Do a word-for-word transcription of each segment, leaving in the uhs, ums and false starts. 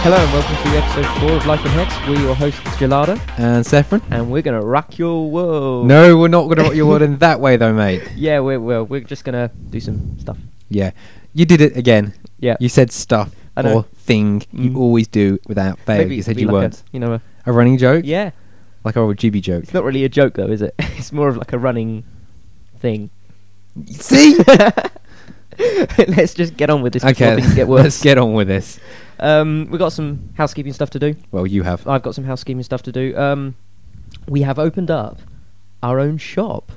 Hello and welcome to episode four of Life in Hex. We're your hosts, Gelada and Saffron, and we're going to rock your world. No, we're not going to rock your world in that way, though, mate. Yeah, we're we're, we're just going to do some stuff. Yeah, you did it again. Yeah, you said stuff I know. or thing Mm. you always do without fail. Maybe You said be you like weren't. A, you know, a, A running joke? yeah. Like our G B joke. It's not really a joke though, is it? It's more of like a running thing. See? Let's just get on with this before Okay, things get worse. let's get on with this. Um, we've got some housekeeping stuff to do. Well, you have. I've got some housekeeping stuff to do. Um, we have opened up our own shop.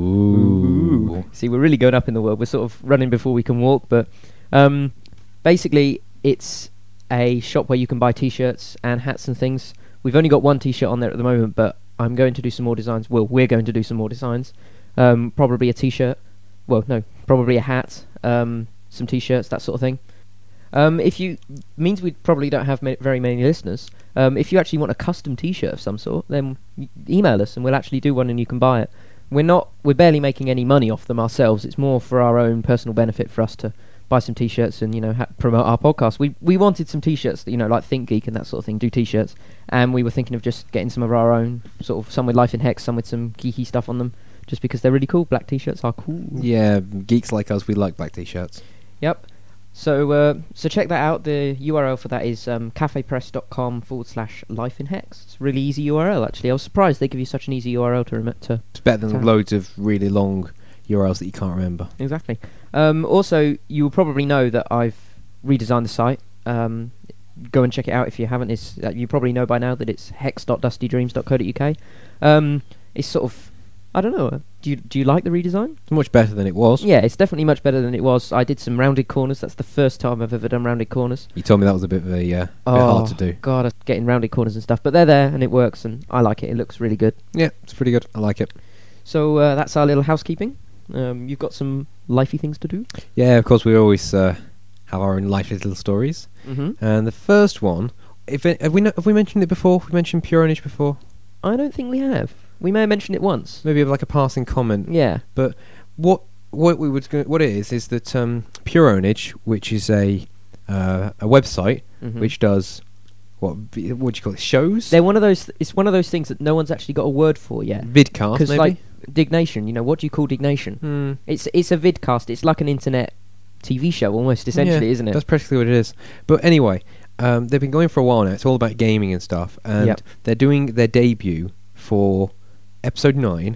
Ooh. See, we're really going up in the world. We're sort of running before we can walk, but um, basically, it's a shop where you can buy T-shirts and hats and things. We've only got one T-shirt on there at the moment, but I'm going to do some more designs. Well, we're going to do some more designs. Um, probably a T-shirt. Well, no, probably a hat. Um, some T-shirts, that sort of thing. Um, if you means we probably don't have ma- very many listeners. Um, if you actually want a custom T-shirt of some sort, then y- email us and we'll actually do one and you can buy it. We're not, we're barely making any money off them ourselves. It's more for our own personal benefit for us to buy some T-shirts and you know ha- promote our podcast. We we wanted some T-shirts, that, you know, like Think Geek and that sort of thing, do T-shirts, and we were thinking of just getting some of our own, sort of some with Life in Hex, some with some geeky stuff on them, just because they're really cool. Black T-shirts are cool. Yeah, geeks like us, we like black T-shirts. Yep. So uh, so check that out. The U R L for that is um, cafepress.com forward slash life in hex. It's a really easy U R L, actually. I was surprised they give you such an easy U R L to remit to. It's better than Sound. loads of really long U R Ls that you can't remember. Exactly. Um, also, you will probably know that I've redesigned the site. Um, go and check it out if you haven't. It's, uh, you probably know by now that it's hex dot dusty dreams dot co dot uk. Um, it's sort of, I don't know, do you, do you like the redesign? It's much better than it was. Yeah, it's definitely much better than it was. I did some rounded corners. That's the first time I've ever done rounded corners. You told me that was a bit of a uh, Oh, bit hard to do. God, I'm getting rounded corners and stuff. But they're there and it works and I like it. It looks really good. Yeah, it's pretty good. I like it. So uh, that's our little housekeeping. Um, you've got some lifey things to do? Yeah, of course, we always uh, have our own life little stories. Mm-hmm. And the first one, if it, have we no, have we mentioned it before? Have we mentioned Pure Ownage before? I don't think we have. We may have mentioned it once. Maybe like a passing comment. Yeah. But what what we would go- what it is is that um, Pure Ownage, which is a uh, a website Mm-hmm. which does what v- what do you call it, shows? They're one of those. Th- it's one of those things that no one's actually got a word for yet. Vidcast, Because maybe. like Dignation, you know, what do you call Dignation? Hmm. It's it's a vidcast. It's like an internet T V show almost, essentially, Yeah, isn't it? That's practically what it is. But anyway, um, they've been going for a while now. It's all about gaming and stuff, and Yep. they're doing their debut for episode nine,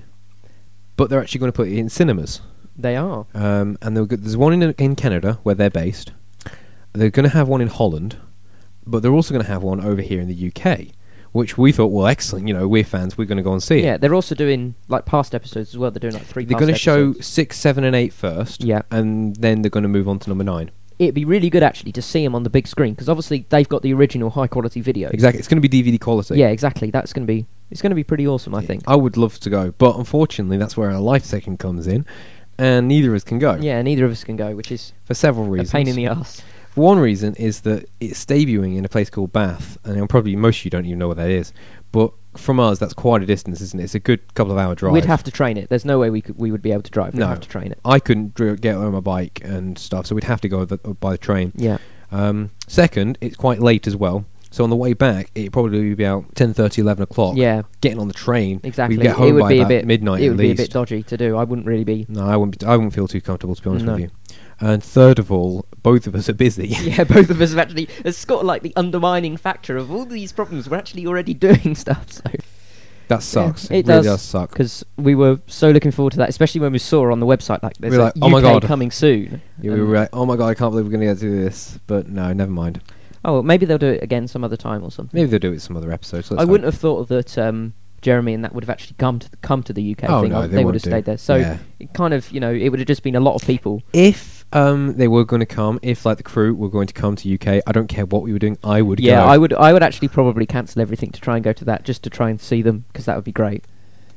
but they're actually going to put it in cinemas. They are. Um, and they'll go- there's one in in Canada where they're based. They're going to have one in Holland, but they're also going to have one over here in the U K, which we thought, well, excellent. You know, we're fans. We're going to go and see Yeah, it. they're also doing like past episodes as well. They're doing like three. They're past going to show episodes. six, seven, and eight first. Yeah. and then they're going to move on to number nine. It'd be really good actually to see them on the big screen because obviously they've got the original high quality video. Exactly, it's going to be D V D quality. Yeah, exactly. That's going to be. It's going to be pretty awesome, I Yeah, think. I would love to go, but unfortunately, that's where our life section comes in, and neither of us can go. Yeah, neither of us can go, which is For several reasons. a pain in the ass. One reason is that it's debuting in a place called Bath, and I'm probably most of you don't even know what that is. But from us, that's quite a distance, isn't it? It's a good couple of hour drive. We'd have to train it. There's no way we could. We would be able to drive. We'd No. have to train it. I couldn't dr- get on my bike and stuff, so we'd have to go the, by the train. Yeah. Um, second, it's quite late as well. So on the way back, it'd probably be about ten thirty, eleven o'clock. Yeah. Getting on the train, Exactly. we'd get home it would by be a about bit midnight It at would be a least. bit dodgy to do. I wouldn't really be. No, I wouldn't. Be, I wouldn't feel too comfortable, to be honest No. with you. And third of all, both of us are busy. Yeah, both of us have actually. It's got like the undermining factor of all these problems. We're actually already doing stuff. So. That sucks. Yeah, it it really does, does suck. Because we were so looking forward to that, especially when we saw on the website like there's We were a like, oh my U K God. coming soon. Yeah, we Um, were like, oh my god, I can't believe we're going to get to do this. But no, never mind. Oh, well, maybe they'll do it again some other time or something. Maybe they'll do it some other episodes. I wouldn't have thought that um, Jeremy and that would have actually come to the, come to the U K Oh, thing. no, I- they they won't would have do. stayed there. So Yeah. it kind of, you know, it would have just been a lot of people. If um, they were going to come, if like the crew were going to come to U K, I don't care what we were doing, I would Yeah, go. I would. I would actually probably cancel everything to try and go to that, just to try and see them, because that would be great.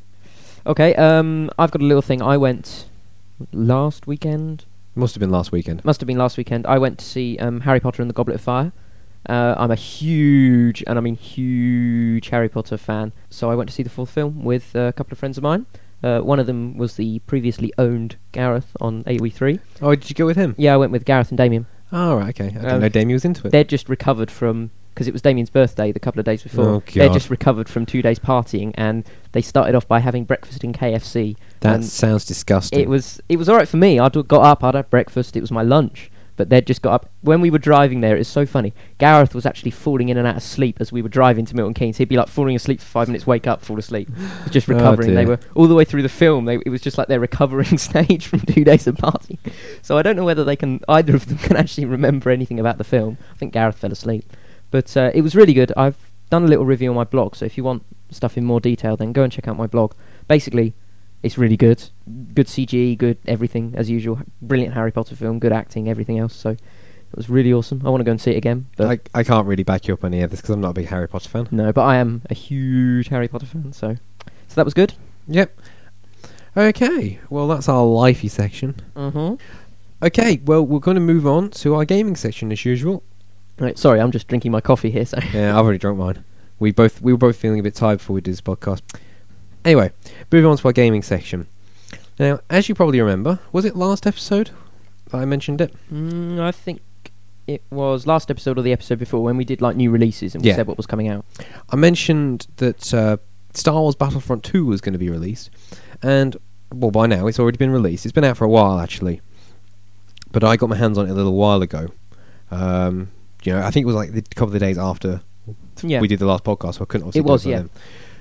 Okay, um, I've got a little thing. I went last weekend. Must have been last weekend. Must have been last weekend. I went to see um, Harry Potter and the Goblet of Fire. Uh, I'm a huge, and I mean huge, Harry Potter fan. So I went to see the full film with uh, a couple of friends of mine. Uh, one of them was the previously owned Gareth on A O E three. Oh, did you go with him? Yeah, I went with Gareth and Damien. Oh, right, okay. I didn't Um, know Damien was into it. They'd just recovered from because it was Damien's birthday the couple of days before. Oh, They God. just recovered from two days partying, and they started off by having breakfast in K F C. That and sounds disgusting. It was it was all right for me. I'd got up, I'd had breakfast. It was my lunch. But they'd just got up. When we were driving there, it's so funny. Gareth was actually falling in and out of sleep as we were driving to Milton Keynes. He'd be like falling asleep for five minutes, wake up, fall asleep. He's just Oh, recovering. They dear. were all the way through the film. They, it was just like their recovering stage from two days of partying. So I don't know whether they can, either of them can actually remember anything about the film. I think Gareth fell asleep. But uh, it was really good. I've done a little review on my blog, so if you want stuff in more detail, then go and check out my blog. Basically, it's really good. Good C G, good everything, as usual. Brilliant Harry Potter film, good acting, everything else. So it was really awesome. I want to go and see it again. But I, I can't really back you up on any of this because I'm not a big Harry Potter fan. no, but I am a huge Harry Potter fan, so so that was good. Yep. Okay, well that's our lifey section. Mm-hmm. Okay, well we're going to move on to our gaming section as usual. Right, sorry, I'm just drinking my coffee here. So Yeah, I've already drunk mine. We both we were both feeling a bit tired before we did this podcast. Anyway, moving on to our gaming section. Now, as you probably remember, was it last episode that I mentioned it? mm, I think it was last episode or the episode before when we did like new releases and we Yeah. said what was coming out. I mentioned that uh, Star Wars Battlefront two was going to be released, and well, by now it's already been released. It's been out for a while actually, but I got my hands on it a little while ago. Um, you know, I think it was like a couple of the days after Yeah, we did the last podcast, so I couldn't obviously It do was, by yeah. then.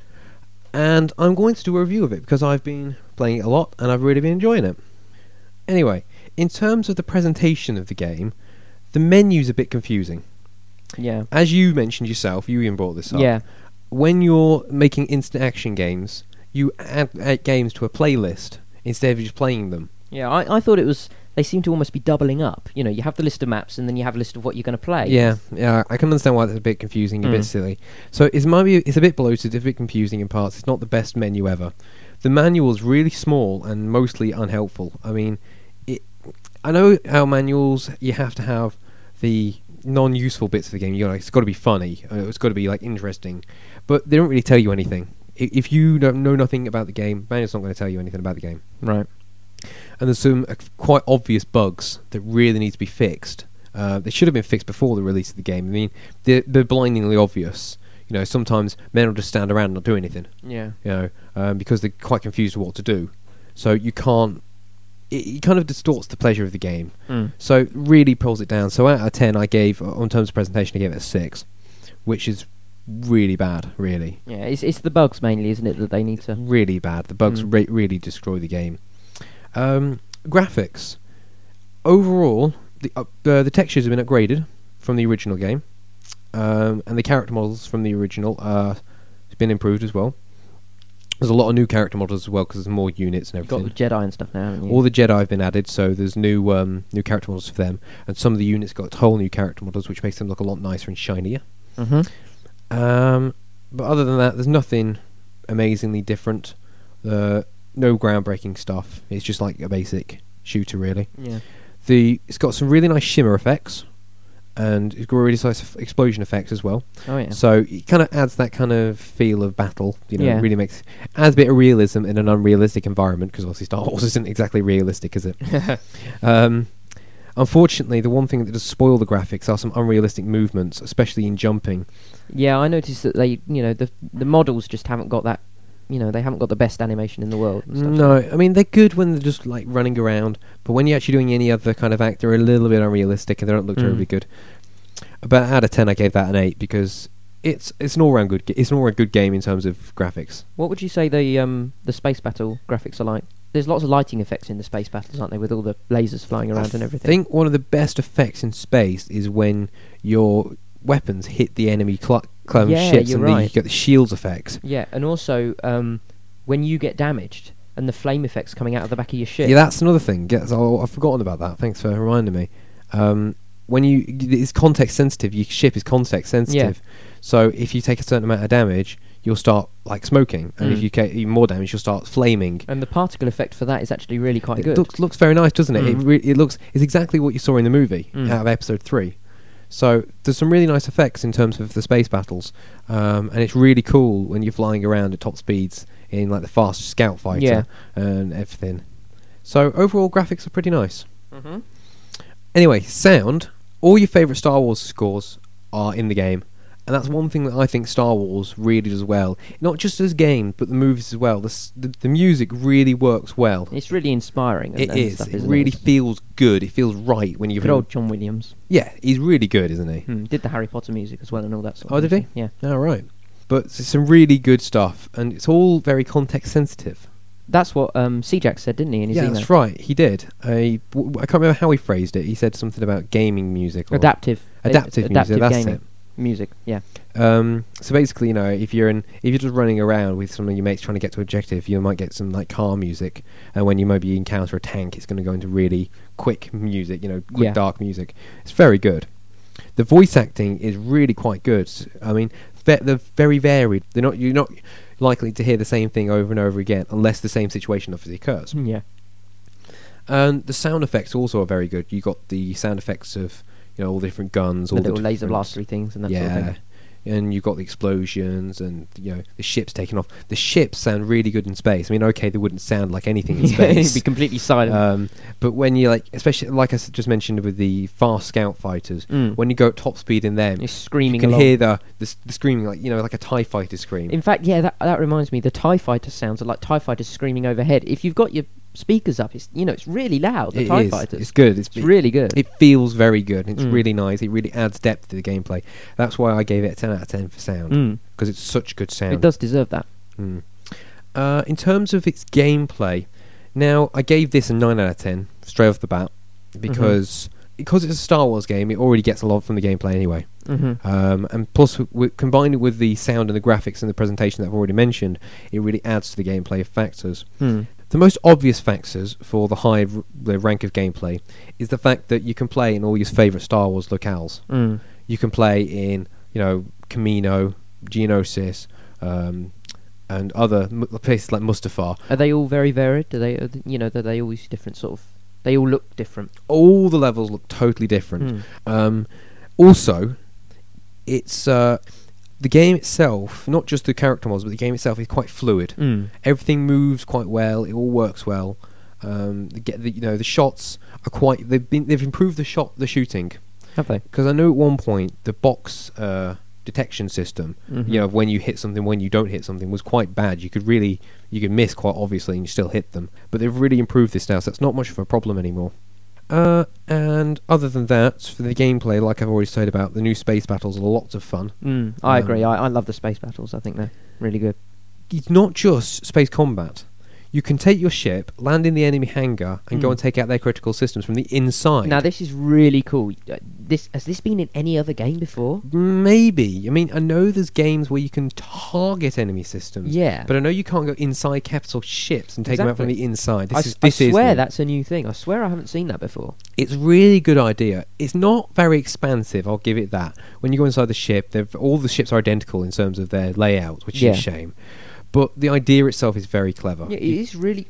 And I'm going to do a review of it because I've been playing it a lot and I've really been enjoying it. Anyway, in terms of the presentation of the game, the menu's a bit confusing. yeah, As you mentioned yourself, you even brought this up. yeah, When you're making instant action games, you add, add games to a playlist instead of just playing them. yeah. I, I thought it was. They seem to almost be doubling up. You know, you have the list of maps and then you have a list of what you're going to play. Yeah, yeah, I can understand why that's a bit confusing, a Mm. bit silly. So it's might be it's a bit bloated, a bit confusing in parts. It's not the best menu ever. The manual's really small and mostly unhelpful. I mean, it. I know how manuals you have to have the non-useful bits of the game. You know, it's got to be funny. Uh, it's got to be like interesting, but they don't really tell you anything. I- If you don't know nothing about the game, manual's not going to tell you anything about the game. Right. And there's some uh, quite obvious bugs that really need to be fixed. Uh, they should have been fixed before the release of the game. I mean, they're, they're blindingly obvious. You know, sometimes men will just stand around and not do anything. Yeah. You know, um, because they're quite confused with what to do. So you can't. It, it kind of distorts the pleasure of the game. Mm. So it really pulls it down. So out of ten, I gave on terms of presentation, I gave it a six, which is really bad. Really, Yeah. It's it's the bugs mainly, isn't it, that they need to. really bad. The bugs Mm. re- really destroy the game. Um, graphics. Overall, the uh, uh, the textures have been upgraded from the original game, um, and the character models from the original uh, have been improved as well. There's a lot of new character models as well because there's more units and You've got everything. the Jedi and stuff now, haven't you? All the Jedi have been added, so there's new um, new character models for them, and some of the units got whole new character models, which makes them look a lot nicer and shinier. Mm-hmm. Um, but other than that, there's nothing amazingly different. Uh, no groundbreaking stuff. It's just like a basic shooter, really. Yeah. The it's got some really nice shimmer effects, and it's got really nice f- explosion effects as well. Oh yeah. So it kind of adds that kind of feel of battle. You know, Yeah. it really makes adds a bit of realism in an unrealistic environment because obviously Star Wars isn't exactly realistic, is it? um, unfortunately, the one thing that does spoil the graphics are some unrealistic movements, especially in jumping. Yeah, I noticed that they, you know, the the models just haven't got that, you know, they haven't got the best animation in the world. And stuff. No, I mean they're good when they're just like running around, but when you're actually doing any other kind of act, they're a little bit unrealistic and they don't look Mm. terribly good. But out of ten, I gave that an eight because it's it's an all round good. Ga- it's an all round good game in terms of graphics. What would you say the um the space battle graphics are like? There's lots of lighting effects in the space battles, aren't there, with all the lasers flying around and I everything? think one of the best effects in space is when your weapons hit the enemy cl- clone Yeah, ships you're and the, you right. get the shields effects. Yeah, and also um when you get damaged and the flame effects coming out of the back of your ship. Yeah, that's another thing. Yes, oh, I've forgotten about that. Thanks for reminding me. Um, when you it's context sensitive, your ship is context sensitive. So if you take a certain amount of damage, you'll start like smoking, and if Mm. you get even more damage, you'll start flaming. And the particle effect for that is actually really quite It good. looks looks very nice, doesn't it? It, Mm. re- it looks it's exactly what you saw in the movie Mm. out of episode three. So there's some really nice effects in terms of the space battles, um, and it's really cool when you're flying around at top speeds in like the fast scout fighter Yeah. and everything. So overall, graphics are pretty nice. Mm-hmm. Anyway, sound. All your favourite Star Wars scores are in the game, And that's one thing that I think Star Wars really does well. Not just as game, but the movies as well. The s- the, the music really works well. It's really inspiring. And, It and is. Stuff, It isn't really it? feels good. It feels right when you. Good old John Williams. Yeah, he's really good, isn't he? Hmm. Did the Harry Potter music as well and all that sort Oh, of did thing. he? Yeah. All right. But it's some really good stuff, and it's all very context sensitive. That's what um, C-Jack said, didn't he, in his Yeah, email? that's right. He did. I, w- I can't remember how he phrased it. He said something about gaming music. Or Adaptive. Adaptive uh, music, adaptive that's gaming it. music, yeah. Um, so basically, you know, if you're in, if you're just running around with some of your mates trying to get to objective, you might get some like car music, and when you maybe encounter a tank, it's going to go into really quick music, you know, quick Yeah. dark music. It's very good. The voice acting is really quite good. I mean, ve- they're very varied. They're not you're not likely to hear the same thing over and over again unless the same situation obviously occurs. Yeah. And the sound effects also are very good. You got the sound effects of you know all the different guns, The all the little laser different- blastery things and that yeah. sort of thing. And you got the explosions and you know the ships taking off. The ships sound really good in space. I mean, okay, they wouldn't sound like anything in Yeah, it'd space, be completely silent. um, but when you like, especially like I s- just mentioned with the fast scout fighters, Mm. when you go at top speed in them, It's screaming you can along. hear the, the s- the screaming like you know like a TIE fighter scream. In fact, yeah, that that reminds me. The TIE fighter sounds are like TIE fighters screaming overhead. If you've got your speakers up, it's you know it's really loud. The It TIE is. fighters. It's good. It's, It's really good. It feels very good. It's Mm. really nice. It really adds depth to the gameplay. That's why I gave it a ten out of ten for sound Mm. because it's such good sound. It does deserve that. Mm. Uh, in terms of its gameplay, now I gave this a nine out of ten straight off the bat because because it's a Star Wars game. It already gets a lot from the gameplay anyway, Mm-hmm. um, and plus w- w- combined with the sound and the graphics and the presentation that I've already mentioned, it really adds to the gameplay factors. Mm. The most obvious factors for the high r- the rank of gameplay is the fact that you can play in all your favourite Star Wars locales. Mm. You can play in, you know, Camino, Geonosis, um, and other m- places like Mustafar. Are they all very varied? Do they, are th- you know, are they always different sort of? They all look different. All the levels look totally different. Mm. Um, also, it's uh, the game itself, not just the character models, but the game itself is quite fluid. Mm. Everything moves quite well. It all works well. Um, the, get the, you know, the shots are quite. They've been they've improved the shot, the shooting. Have they? Because I know at one point the box uh, detection system, Mhm. you know, when you hit something, when you don't hit something, was quite bad. You could really, you could miss quite obviously, and you still hit them. But they've really improved this now, so it's not much of a problem anymore. Uh, and other than that, for the gameplay, like I've already said about, the new space battles are lots of fun. Mm. I Um, agree. I, I love the space battles. I think they're really good. It's not just space combat. You can take your ship, land in the enemy hangar, and go Mm. and take out their critical systems from the inside. Now this is really cool. Uh, This has this been in any other game before? Maybe. I mean, I know there's games where you can target enemy systems. Yeah. But I know you can't go inside capital ships and take them out from Exactly. the inside. This I, is s- this I is swear new. that's a new thing. I swear I haven't seen that before. It's a really good idea. It's not very expansive, I'll give it that. When you go inside the ship, they've- all the ships are identical in terms of their layout, which Yeah. is a shame. But the idea itself is very clever. Yeah, it You- is really.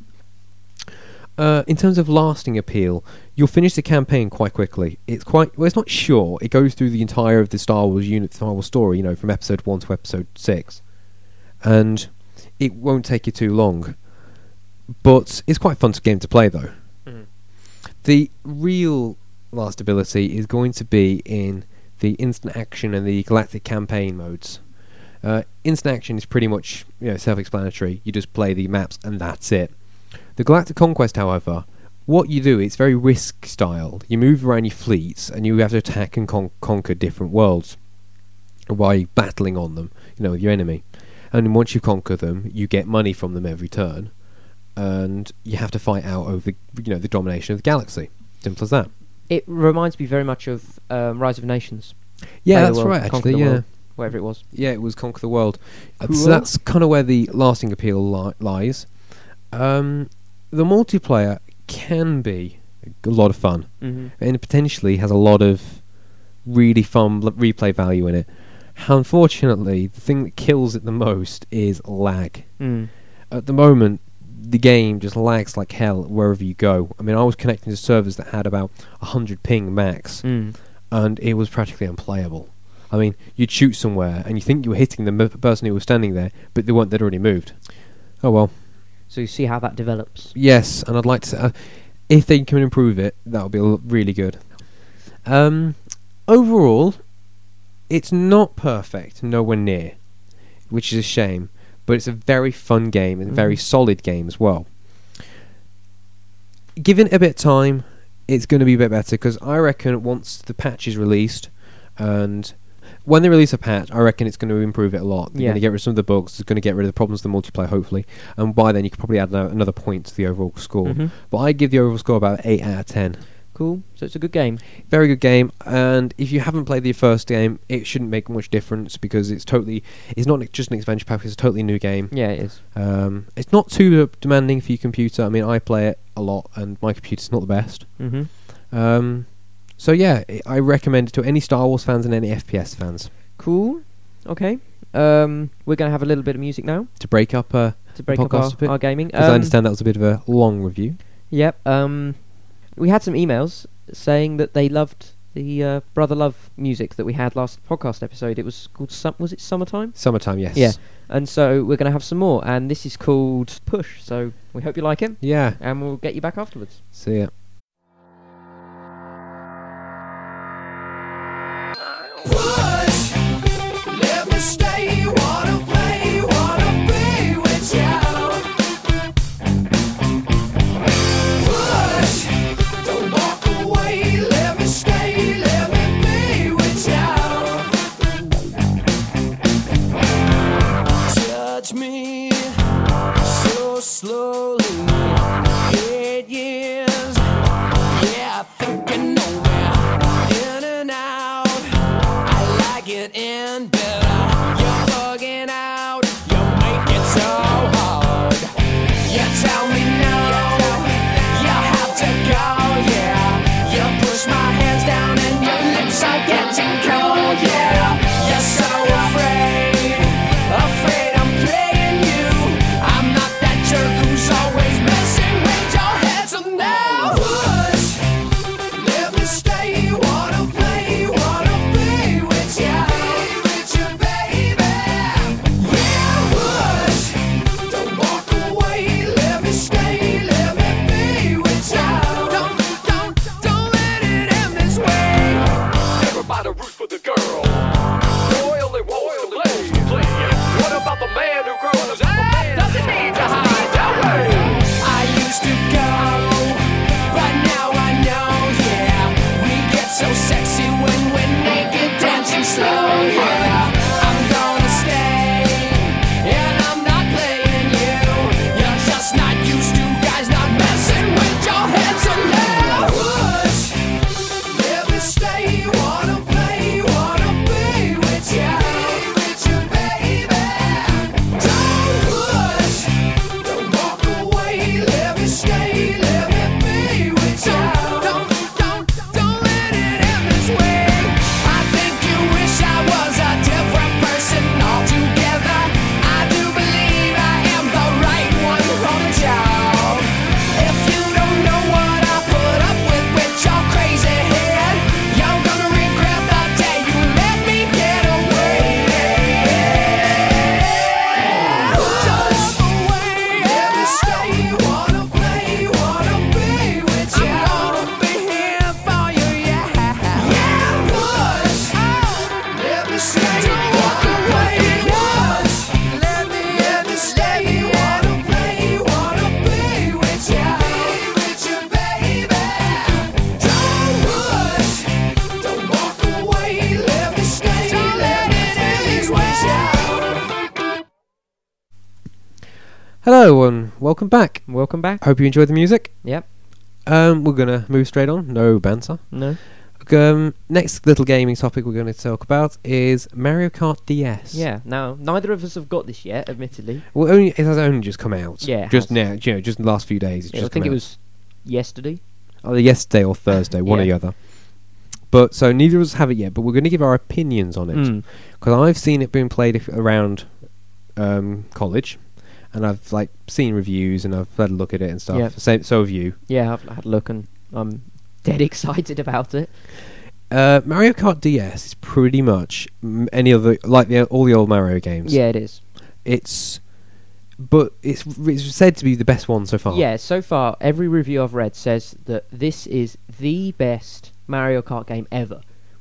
Uh, in terms of lasting appeal, you'll finish the campaign quite quickly. It's quite well. It's not short. It goes through the entire of the Star Wars unit, Star Wars story. You know, from episode one to episode six, and it won't take you too long. But it's quite a fun game to play, though. Mm. The real last ability is going to be in the instant action and the galactic campaign modes. Uh, instant action is pretty much you know self-explanatory. You just play the maps and that's it. The Galactic Conquest, however, what you do, it's very risk styled. You move around your fleets and you have to attack and con- conquer different worlds by battling on them, you know, with your enemy. And then once you conquer them, you get money from them every turn, and you have to fight out over, you know, the domination of the galaxy. Simple as that. It reminds me very much of um, Rise of Nations. Yeah, Play the that's world, right. conquer Actually, the yeah, world, whatever it was. yeah, it was Conquer the World. Uh, Cool. so that's kind of where the lasting appeal li- lies. Um, the multiplayer can be a lot of fun, Mm-hmm. and it potentially has a lot of really fun l- replay value in it. Unfortunately, the thing that kills it the most is lag. Mm. At the moment, the game just lags like hell wherever you go. I mean, I was connecting to servers that had about one hundred ping max, Mm. and it was practically unplayable. I mean, you'd shoot somewhere, and you think you were hitting the m- person who was standing there, but they weren't, they'd already moved. Oh well. So you see how that develops. Yes, and I'd like to... Uh, if they can improve it, that would be l- really good. Um, overall, it's not perfect, nowhere near, which is a shame. But it's a very fun game and a very Mhm. solid game as well. Given it a bit of time, it's going to be a bit better, because I reckon once the patch is released, and when they release a patch, I reckon it's going to improve it a lot. They're Yeah. going to get rid of some of the bugs. It's going to get rid of the problems with the multiplayer, hopefully. And by then, you could probably add ano- another point to the overall score. Mhm. But I give the overall score about eight out of ten. Cool. So it's a good game. Very good game, and if you haven't played the first game, it shouldn't make much difference, because it's totally, it's not just an expansion pack, it's a totally new game. Yeah, it is. Um, it's not too uh, demanding for your computer. I mean, I play it a lot, and my computer's not the best. Mm-hmm. Um, so yeah, I I recommend it to any Star Wars fans and any F P S fans. Cool. Okay. Um, we're going to have a little bit of music now To break up, uh, to break up podcast our, a bit, our gaming. because I Um, understand that was a bit of a long review. Yep. Um, we had some emails saying that they loved the uh, Brother Love music that we had last podcast episode. It was called Sum- was it Summertime? Summertime, yes. Yeah. And so we're going to have some more, and this is called Push. So we hope you like it, Yeah. and we'll get you back afterwards. See ya. Push, let me stay, wanna play, wanna be with you. Push, don't walk away, let me stay, let me be with you. Touch me so slowly, eight years, yeah, I think I know me, in and out. I like it in better. You're bugging out. You make it so hard. You tell me no. You have to go, yeah. You push my hands down and your lips are getting cold, yeah. You're so afraid, afraid I'm playing you. I'm not that jerk who's always messing with your head, so now push. Let me stay, wanna play, wanna be with you, with you, baby. Yeah, push. Don't walk away. Let me stay, let me be with you. Don't, don't, don't let it end this way. Everybody roots for the girl. Boy only wants to play. What about the man who grows up? Doesn't need to hide that way. I used to go, but now I know, yeah. We get so sexy when we're naked, dancing slow, yeah. I'm gonna stay, and I'm not playing you. You're just not used to guys not messing with your head, so now push. Let me stay, wanna play, wanna be with you, with you, baby. Don't push, don't walk away. Let me stay, let me be with you. Don't, don't, don't let it end this way. I think you wish I was a different person altogether. I do believe I am the right one for the job. If you don't know what I put up with with your crazy head, you're gonna regret the day you let me get away. Just away, let me stay, wanna play, wanna be with you. I'm gonna be here for you, yeah. Yeah, push. Let me stay, walk away, push. Let me, let me stay, wanna play, wanna be with you, with you, baby. Don't push, don't walk away. Let me stay, let me be with you. Hello, and welcome back. Welcome back. Hope you enjoyed the music. Yep. Um, we're going to move straight on. No banter. No. Um, next little gaming topic we're going to talk about is Mario Kart D S. Yeah. Now, neither of us have got this yet, admittedly. Well, only, it has only just come out. Yeah, it Just has. now, you know, just in the last few days. It's Yeah, I just think come it out. was yesterday. Either yesterday or Thursday, one or the Yeah. other. But so neither of us have it yet, but we're going to give our opinions on it. Mm. Because I've seen it being played if- around um, college, and I've like seen reviews and I've had a look at it and stuff. Yeah. So, so have you. Yeah, I've had a look and I'm dead excited about it. Uh, Mario Kart D S is pretty much m- any other like the, all the old Mario games. Yeah, it is. It's, but it's it's said to be the best one so far. Yeah, so far, every review I've read says that this is the best Mario Kart game ever.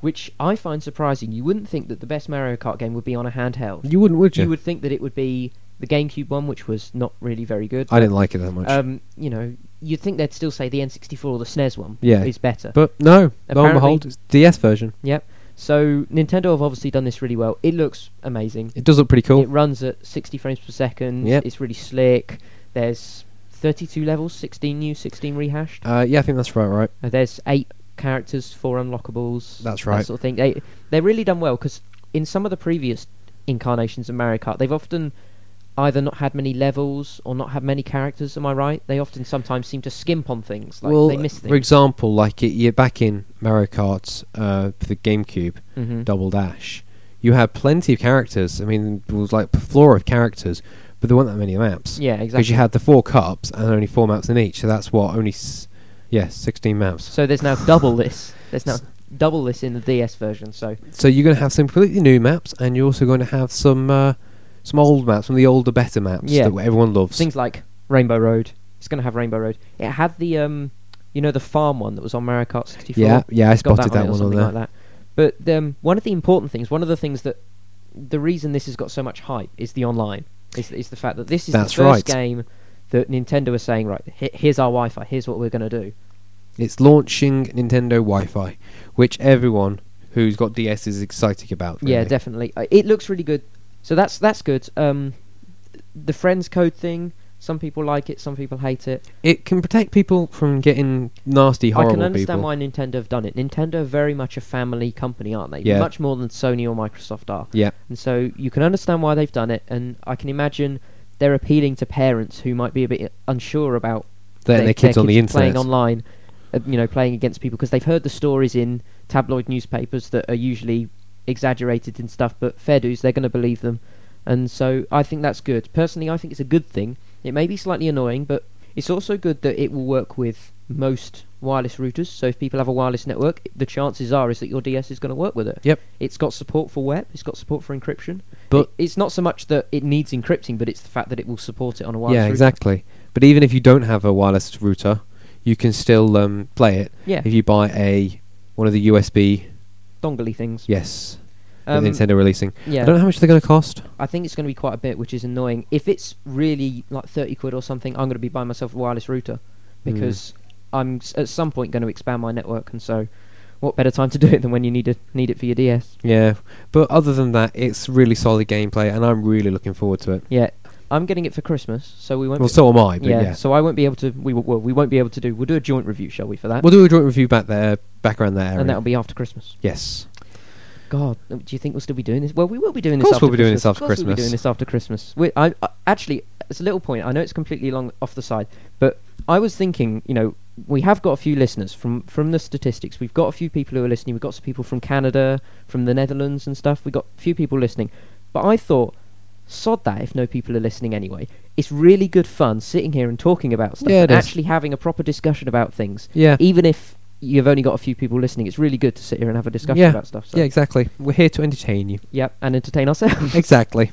which I find surprising. You wouldn't think that the best Mario Kart game would be on a handheld. You wouldn't, would you? You would think that it would be the GameCube one, which was not really very good. I didn't like it that much. Um, you know, you'd think they'd still say the N sixty-four or the S N E S one Yeah. is better. but no, lo and Apparently- behold, it's D S version. Yep. So Nintendo have obviously done this really well. It looks amazing. It does look pretty cool. It runs at sixty frames per second. Yep. It's really slick. There's thirty-two levels, sixteen new, sixteen rehashed. Uh, yeah, I think that's right, right. Uh, there's eight characters, four unlockables. That's That right. sort of thing. They they're really done well because in some of the previous incarnations of Mario Kart, they've often either not had many levels or not had many characters. Am I right? They often sometimes seem to skimp on things. Like well, they miss for things. example, like it, you're back in Mario Kart uh, for the GameCube hmm Double Dash. You had plenty of characters. I mean, it was like a flora of characters, but there weren't that many maps. Yeah, Because exactly. you had the four cups and only four maps in each, so that's what only, s- yeah, sixteen maps. So there's now double this. There's now double this in the D S version. So So you're going to have some completely new maps, and you're also going to have some uh, some old maps, some of the older, better maps Yeah. that everyone loves. things like Rainbow Road. It's going to have Rainbow Road. It had the um, you know, the farm one that was on Mario Kart sixty-four. yeah, yeah, I It's got spotted that, that, on it or one on something there. like that. But um, one of the important things, one of the things that the reason this has got so much hype is the online. Is is the fact that this is That's the first right. game that Nintendo are saying, right, he- here's our Wi-Fi. Here's what we're going to do. It's launching Nintendo Wi-Fi, which everyone who's got D S is excited about. Yeah, really. definitely. Uh, it looks really good. So that's that's good. Um, the friends code thing. Some people like it. Some people hate it. It can protect people from getting nasty, I horrible can understand people. why Nintendo have done it. Nintendo are very much a family company, aren't they? Yeah. Much more than Sony or Microsoft are. Yeah, And so you can understand why they've done it, and I can imagine they're appealing to parents who might be a bit unsure about letting their kids on the playing internet. online, uh, you know, playing against people because they've heard the stories in tabloid newspapers that are usually exaggerated and stuff, but fair dues, they're going to believe them. And so I think that's good. Personally, I think it's a good thing. It may be slightly annoying, but it's also good that it will work with most wireless routers. So if people have a wireless network, the chances are is that your D S is going to work with it. Yep. It's got support for web. It's got support for encryption. But- it, it's not so much that it needs encrypting, but it's the fact that it will support it on a wireless Yeah, router. exactly. But even if you don't have a wireless router, you can still um, play it Yeah, if you buy a one of the U S B. dongly things. Yes, Um, that Nintendo releasing. yeah. I don't know how much they're going to cost. I think it's going to be quite a bit, which is annoying. If it's really like thirty quid or something, I'm going to be buying myself a wireless router because I'm s- at some point going to expand my network, and so what better time to do it than when you need it need it for your D S? Yeah, but other than that, it's really solid gameplay, and I'm really looking forward to it. Yeah, I'm getting it for Christmas, so we won't. Well, be, so am I. But yeah, yeah, so I won't be able to. We will, well, we won't be able to do. We'll do a joint review, shall we, for that? we'll do a joint review back there, back around that area. and that'll be after Christmas. yes. God, do you think we'll still be doing this? Well, we will be doing Of this. course after we'll be doing Christmas. this after Of course we'll be Christmas. doing this after Christmas. We, I, I actually, it's a little point. I know it's completely long off the side, but I was thinking, you know, we have got a few listeners from from the statistics. We've got a few people who are listening. We've got some people from Canada, from the Netherlands and stuff. We've got a few people listening. But I thought, sod that if no people are listening anyway. It's really good fun sitting here and talking about stuff Yeah, it and is. actually having a proper discussion about things. Yeah. Even if you've only got a few people listening, it's really good to sit here and have a discussion Yeah. about stuff. So. Yeah, exactly. We're here to entertain you. Yep, and entertain ourselves. Exactly.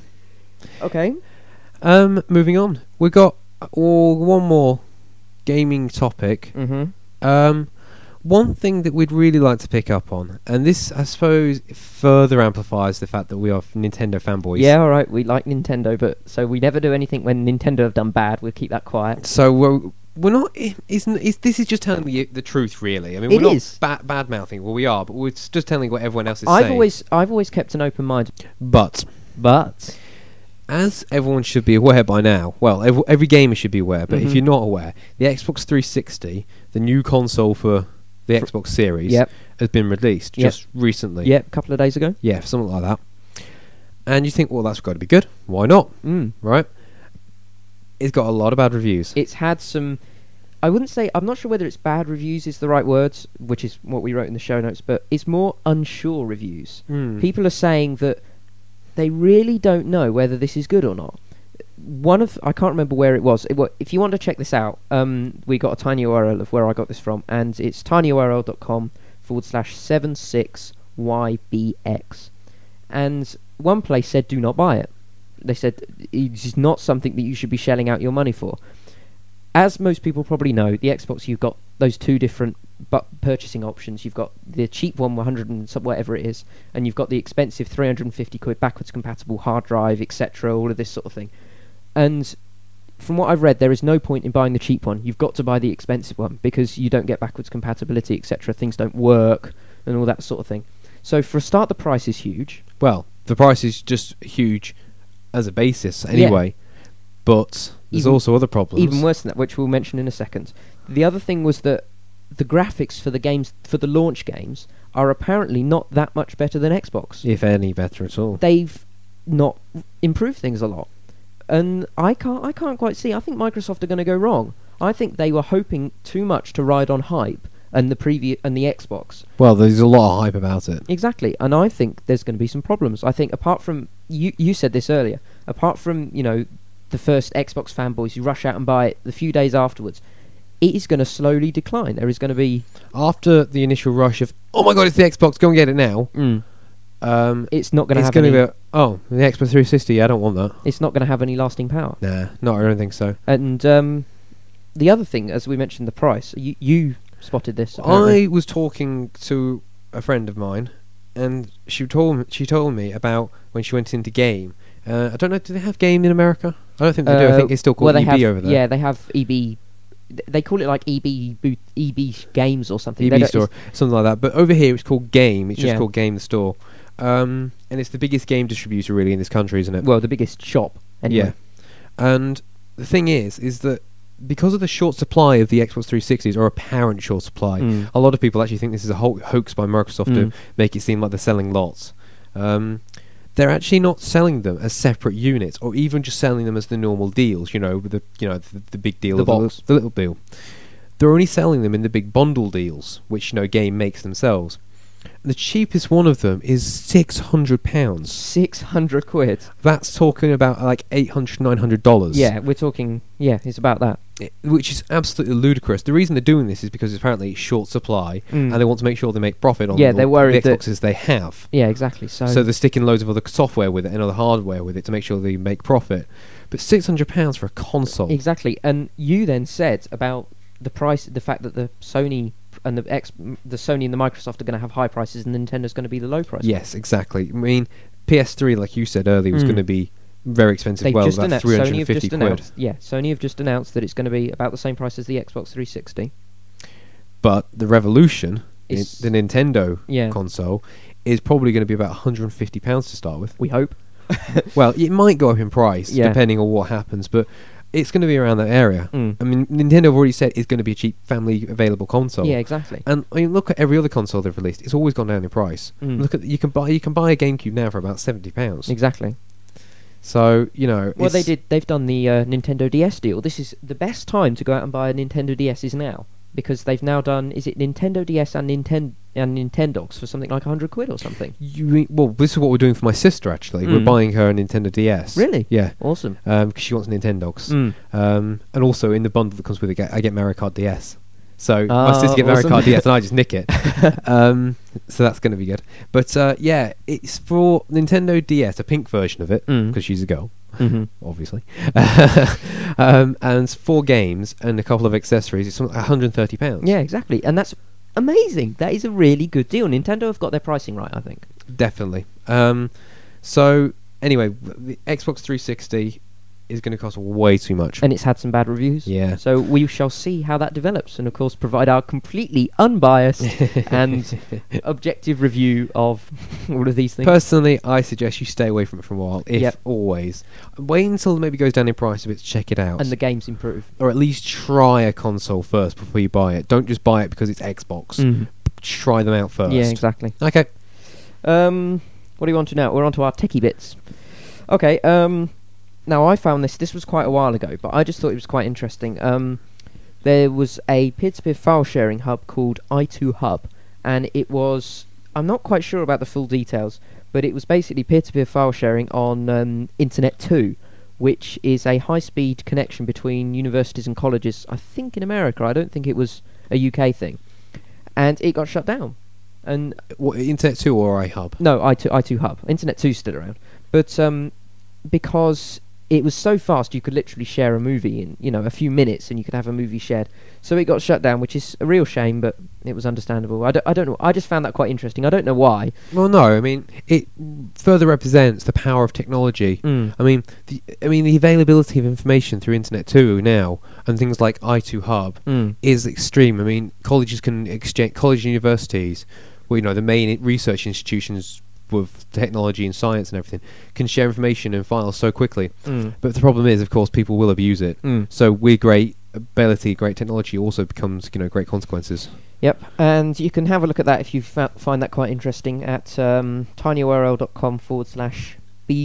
Okay. Um, moving on. We got uh, oh, one more gaming topic. Mm-hmm. Um, one thing that we'd really like to pick up on, and this, I suppose, further amplifies the fact that we are Nintendo fanboys. Yeah, all right. We like Nintendo, but so we never do anything when Nintendo have done bad. We'll keep that quiet. So we're, we're not. i- Isn't is this is just telling you the truth, really? I mean, It we're is. not ba- bad mouthing. Well, we are, but we're s- just telling what everyone else is I've saying. always, I've always kept an open mind, But but as everyone should be aware by now, well, every, every gamer should be aware. But if Mhm. you're not aware, the Xbox three sixty, the new console for the For- Xbox Series, yep, has been released Yep. just recently. yep, a couple of days ago. Yeah, something like that. And you think, well, that's got to be good. Why not? Mm. Right? It's got a lot of bad reviews. It's had some. I wouldn't say. I'm not sure whether it's bad reviews is the right words, which is what we wrote in the show notes. But it's more unsure reviews. Hmm. People are saying that they really don't know whether this is good or not. One of I can't remember where it was. It, wa- if you want to check this out, um, we got a tiny U R L of where I got this from, and it's tinyurl.com forward slash seven six Y B X. And one place said, "Do not buy it." They said it's not something that you should be shelling out your money for. As most people probably know, the Xbox, you've got those two different but purchasing options. You've got the cheap one, one hundred and some- whatever it is, and you've got the expensive three hundred fifty quid backwards compatible hard drive, et cetera. All of this sort of thing. And from what I've read, there is no point in buying the cheap one. You've got to buy the expensive one because you don't get backwards compatibility, et cetera. Things don't work and all that sort of thing. So for a start, the price is huge. Well, the price is just huge as a basis anyway, but there's Even- also other problems. Even worse than that, which we'll mention in a second. The other thing was that the graphics for the games, for the launch games, are apparently not that much better than Xbox. if any better at all. They've not improved things a lot, and I can't, I can't quite see. I think Microsoft are going to go wrong. I think they were hoping too much to ride on hype and the preview and the Xbox. Well, there's a lot of hype about it. Exactly, and I think there's going to be some problems. I think apart from you, you said this earlier. Apart from you know the first Xbox fanboys who rush out and buy it the few days afterwards, it is going to slowly decline. There is going to be After the initial rush of, oh my god, it's the Xbox, go and get it now. mm, Um, it's not going to it's have going any. to be, a, oh, the Xbox three sixty, I don't want that. It's not going to have any lasting power. Nah, not, I don't think so. And um, the other thing, as we mentioned, the price. You, you spotted this. I apparently. was talking to a friend of mine, and she told me, she told me about when she went into Game. Uh, I don't know, do they have Game in America? I don't think they do. I Uh, think it's still called well, they E B have, over there. Yeah, they have E B. th- They call it like E B boot, E B Games or something. E They B don't- Store, something like that. But over here, it's called Game. It's just Yeah. called Game the Store, um, and it's the biggest game distributor really in this country, isn't it? Well, the biggest shop. Anyway. Yeah. And the thing is, is that because of the short supply of the Xbox three sixties, or apparent short supply, Mm. a lot of people actually think this is a ho- hoax by Microsoft to Mm. make it seem like they're selling lots. Um, they're actually not selling them as separate units, or even just selling them as the normal deals. You know, with the you know the, the big deal, The of the, box. li- the little deal. They're only selling them in the big bundle deals, which you know Game makes themselves. The cheapest one of them is six hundred pounds. Six hundred quid. That's talking about like eight hundred, nine hundred dollars. Yeah, we're talking. Yeah, it's about that. I- which is absolutely ludicrous. The reason they're doing this is because apparently it's short supply, Mm. and they want to make sure they make profit on Yeah, the, they're worried the that- Xboxes they have. Yeah, exactly. So, So they're sticking loads of other software with it and other hardware with it to make sure they make profit. But six hundred pounds for a console. exactly. And you then said about the price, the fact that the Sony and the X, the Sony and the Microsoft are going to have high prices, and Nintendo's going to be the low price. Yes, exactly. I mean, P S three, like you said earlier, was Mm. going to be very expensive. They've well, just about announced. three Sony hundred have fifty just quid. announced. Yeah, Sony have just announced that it's going to be about the same price as the Xbox three sixty. But the Revolution, i- It's- the Nintendo Yeah. console, is probably going to be about one hundred fifty pounds to start with. We hope. Well, it might go up in price Yeah. depending on what happens, but it's going to be around that area. Mm. I mean, Nintendo have already said it's going to be a cheap family available console. Yeah, exactly. And I mean, look at every other console they've released; it's always gone down in price. Mm. Look at you can buy you can buy a GameCube now for about seventy pounds. Exactly. So you know, Well, they it's- did. They've done the uh, Nintendo D S deal. This is the best time to go out and buy a Nintendo D S is now, because they've now done. Is it Nintendo D S and Nintendo and Nintendogs for something like a hundred quid or something? You mean, well, this is what we're doing for my sister. Actually, we're Mm. buying her a Nintendo D S. Really? Yeah, Awesome. because she wants Nintendogs. Mm. Um, and also in the bundle that comes with it, I get Mario Kart D S. So my Ah, sister get Mario awesome. Kart D S and I just nick it. um, so that's going to be good. But uh, yeah, it's for Nintendo D S, a pink version of it, Mm. because she's a girl, Mm-hmm. obviously. um, and four games and a couple of accessories. It's one hundred thirty pounds. Yeah, exactly. And that's amazing. That is a really good deal. Nintendo have got their pricing right, I think. Definitely. Um, so anyway, the Xbox three sixty is going to cost way too much. And it's had some bad reviews. Yeah. So we shall see how that develops, and of course provide our completely unbiased and objective review of all of these things. Personally, I suggest you stay away from it for a while, if Yep. always. Wait until it maybe goes down in price a bit to check it out. And the games improve. or at least try a console first before you buy it. Don't just buy it because it's Xbox. Mhm. Try them out first. Yeah, exactly. Okay. Um, what do you want to know? We're on to our techie bits. Okay, um, now I found this, this was quite a while ago, but I just thought it was quite interesting. Um, there was a peer-to-peer file sharing hub called i two Hub, and it was, I'm not quite sure about the full details, but it was basically peer-to-peer file sharing on um, Internet two, which is a high-speed connection between universities and colleges, I think in America. I don't think it was a U K thing. And it got shut down. And What, Internet two or iHub? no, i two, i two Hub. Internet two still around. But um, because it was so fast you could literally share a movie in, you know, a few minutes, and you could have a movie shared. So it got shut down, which is a real shame, but it was understandable. I don't, I don't know. I just found that quite interesting. I don't know why. Well, no, I mean, it further represents the power of technology. Mm. I mean, the, I mean, the availability of information through Internet two now, and things like I two Hub, Mm. is extreme. I mean, colleges can exchange, college and universities, well, you know, the main i- research institutions with technology and science and everything, can share information and files so quickly. Mm. But the problem is, of course, people will abuse it. Mm. So with great ability, great technology also becomes, you know, great consequences. Yep, and you can have a look at that if you fa- find that quite interesting at um, tinyurl.com forward slash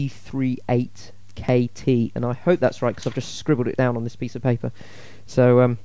B38KT, and I hope that's right because I've just scribbled it down on this piece of paper. So, um,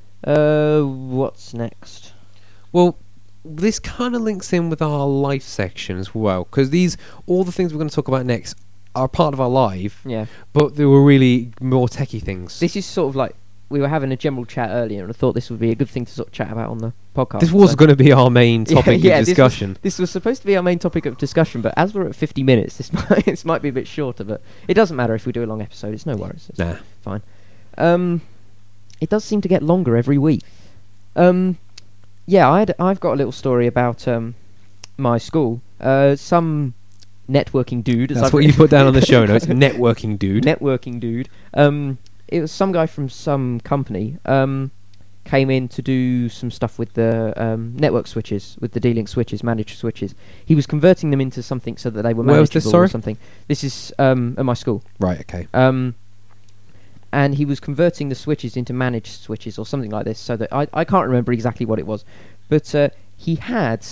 uh, what's next? Well, this kind of links in with our life section as well, because these, all the things we're going to talk about next are part of our life, Yeah, but they were really more techie things. this is sort of like, we were having a general chat earlier, and I thought this would be a good thing to sort of chat about on the podcast. This was so- going to be our main Yeah, topic yeah, of this was- discussion. This was supposed to be our main topic of discussion, but as we're at fifty minutes, this might this might be a bit shorter. But it doesn't matter if we do a long episode; it's no worries. It's Nah. fine. Um, it does seem to get longer every week. Um, yeah, I had, I've got a little story about um my school. Uh, some networking dude. As That's I've what you written- put down on the show notes. Networking dude. Networking dude. Um, it was some guy from some company. Um, came in to do some stuff with the um, network switches, with the D-Link switches, managed switches. He was converting them into something so that they were Where was manageable this, sorry? or something. This is um, at my school. Right, okay. Um, and he was converting the switches into managed switches or something like this, so that I, I can't remember exactly what it was, but uh, he had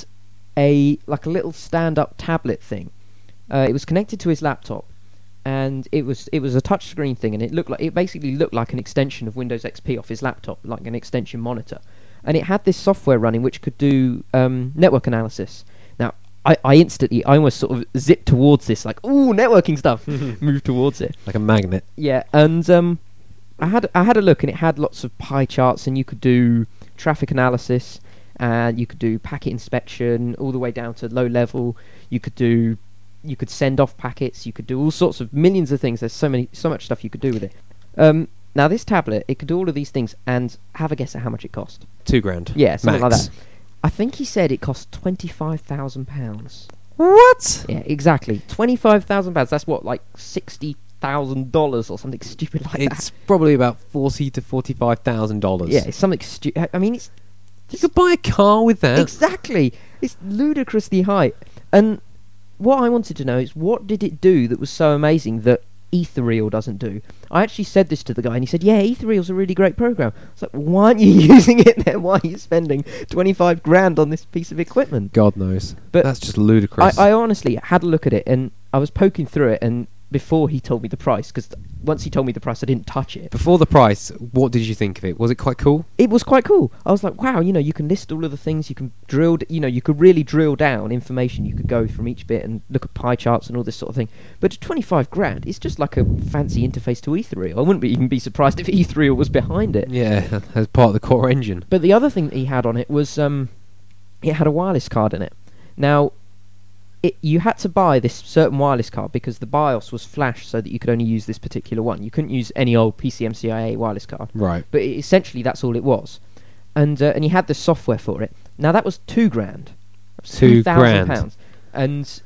a like a little stand-up tablet thing. Uh, it was connected to his laptop, and it was it was a touchscreen thing, and it looked like it basically looked like an extension of Windows X P off his laptop, like an extension monitor, and it had this software running which could do um, network analysis. Now, I, I instantly, I almost sort of zipped towards this, like, ooh, networking stuff, moved towards it. Like a magnet. Yeah, and um, I had I had a look, and it had lots of pie charts, and you could do traffic analysis, and you could do packet inspection all the way down to low level. You could do, you could send off packets. You could do all sorts of millions of things. There's so many, so much stuff you could do with it. Um, now this tablet, it could do all of these things, and have a guess at how much it cost. Two grand. Yeah, something Max. like that. I think he said it cost twenty-five thousand pounds. What? Yeah, exactly, twenty-five thousand pounds. That's what, like sixty thousand dollars or something stupid like that. It's probably about forty to forty-five thousand dollars. Yeah, it's something stupid. I mean, it's You could buy a car with that. exactly. It's ludicrously high. And what I wanted to know is, what did it do that was so amazing that Ethereal doesn't do? I actually said this to the guy, and he said, "Yeah, Ethereal's a really great program." I was like, "Why aren't you using it then? Why are you spending twenty-five grand on this piece of equipment?" God knows. But That's just ludicrous. I, I honestly had a look at it, and I was poking through it, and before he told me the price, because th- once he told me the price, I didn't touch it. Before the price, what did you think of it? Was it quite cool? It was quite cool. I was like, wow, you know, you can list all of the things, you can drill, d- you know, you could really drill down information. You could go from each bit and look at pie charts and all this sort of thing. But twenty-five grand, it's just like a fancy interface to Ethereal. I wouldn't be, even be surprised if Ethereal was behind it. Yeah, as part of the core engine. But the other thing that he had on it was, um, it had a wireless card in it. Now, it, you had to buy this certain wireless card because the BIOS was flash, so that you could only use this particular one. You couldn't use any old P C M C I A wireless card. Right. But it, essentially, that's all it was. And uh, and he had the software for it. Now that was two grand, Two thousand grand. pounds, and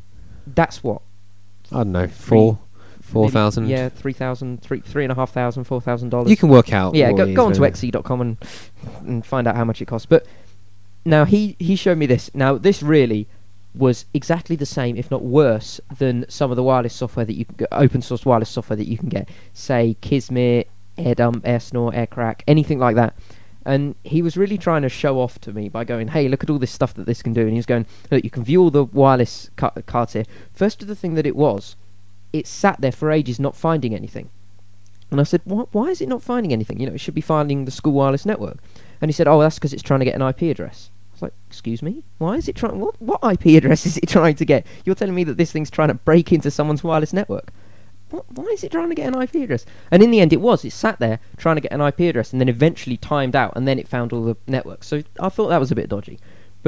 that's what I don't know, four, four maybe- thousand. Yeah, three thousand, three three and a half thousand, four thousand dollars. You can work out. Yeah, what go, it go is, on to really. X E dot com and and find out how much it costs. But now he he showed me this. Now this really was exactly the same, if not worse, than some of the wireless software that you can get, open source wireless software that you can get, say Kismet, AirDump, AirSnore, AirCrack, anything like that. And he was really trying to show off to me by going, hey, look at all this stuff that this can do. And he was going, look, you can view all the wireless ca- cards here. First of the thing that it was, it sat there for ages not finding anything. And I said, what? Why is it not finding anything? You know, it should be finding the school wireless network. And he said, oh, that's because it's trying to get an I P address. I was like, excuse me? Why is it trying... What, what I P address is it trying to get? You're telling me that this thing's trying to break into someone's wireless network. What, why is it trying to get an I P address? And in the end, it was. It sat there trying to get an I P address and then eventually timed out, and then it found all the networks. So I thought that was a bit dodgy. But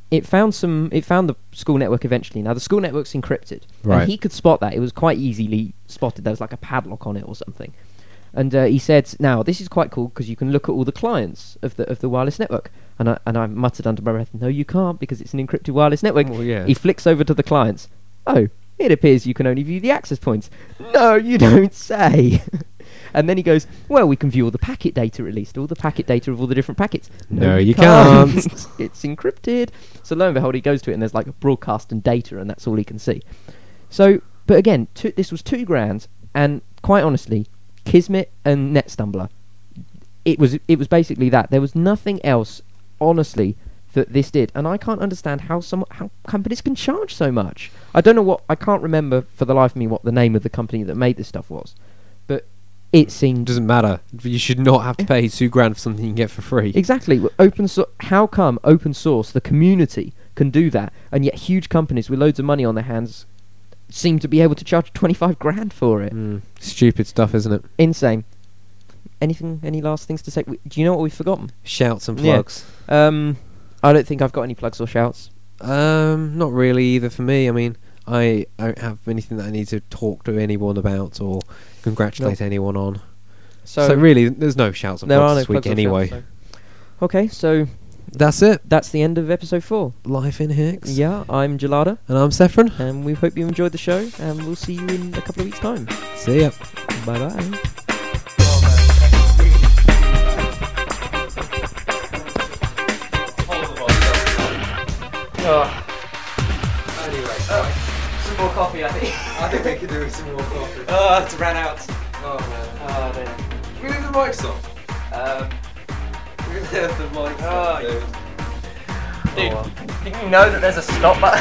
it found some. It found the school network eventually. Now the school network's encrypted, Right. and he could spot that. It was quite easily spotted. There was like a padlock on it or something. And uh, he said, "Now this is quite cool because you can look at all the clients of the of the wireless network." And I and I muttered under my breath, "No, you can't because it's an encrypted wireless network." Well, yeah. He flicks over to the clients. Oh, it appears you can only view the access points. No, you don't say. And then he goes, "Well, we can view all the packet data released, all the packet data of all the different packets." No, you can't. It's encrypted. So lo and behold, he goes to it, and there's like a broadcast and data, and that's all he can see. So, but again, two, this was two grand, and quite honestly, Kismet and NetStumbler, it was it was basically that. There was nothing else, honestly, that this did, and I can't understand how some how companies can charge so much. I don't know what I can't remember for the life of me what the name of the company that made this stuff was, but it seemed Doesn't matter. You should not have to pay two grand for something you can get for free. exactly w- open. So- how come open source, the community, can do that, and yet huge companies with loads of money on their hands seem to be able to charge twenty-five grand for it? Mm, stupid stuff, isn't it? Insane. Anything? Any last things to say? W- Do you know what we've forgotten? Shouts and Yeah. plugs. Um, I don't think I've got any plugs or shouts. Um, not really either for me. I mean, I don't have anything that I need to talk to anyone about or congratulate anyone on. So, So, really, there's no shouts and there plugs are no this week plugs or anyway. shouts, so- Okay, so That's it. that's the end of episode four. Life in Hicks. Yeah, I'm Gelada, And I'm Sefron. and we hope you enjoyed the show, and we'll see you in a couple of weeks' time. See ya. Bye bye. Anyway, Some more coffee, I think. I think we could do with some more coffee. Oh, it's ran out. Oh man. Oh, dear. Can we leave the mics on? Um, Can we leave the mics Oh, on, dude? dude, Oh, didn't you know that there's a stop button?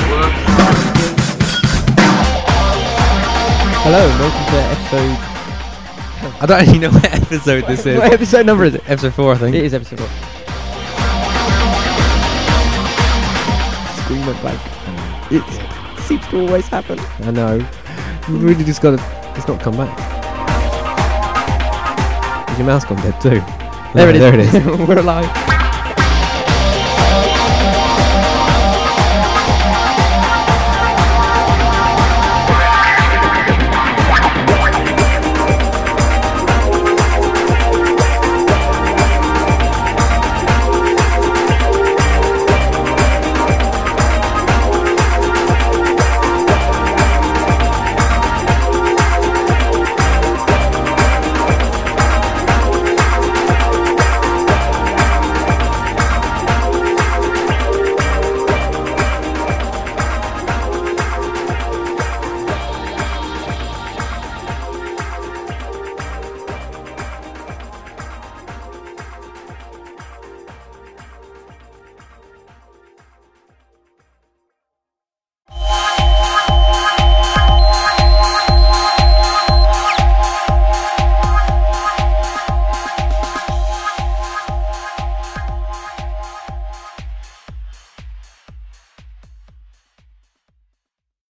Hello, and welcome to episode... I don't actually know what episode this is. What episode number is it? Episode four, I think. It is episode four. Screen went blank. It seems to always happen. I know. We really just got to... It's not come back. Is your mouse gone dead too? There it is. There it is. We're alive.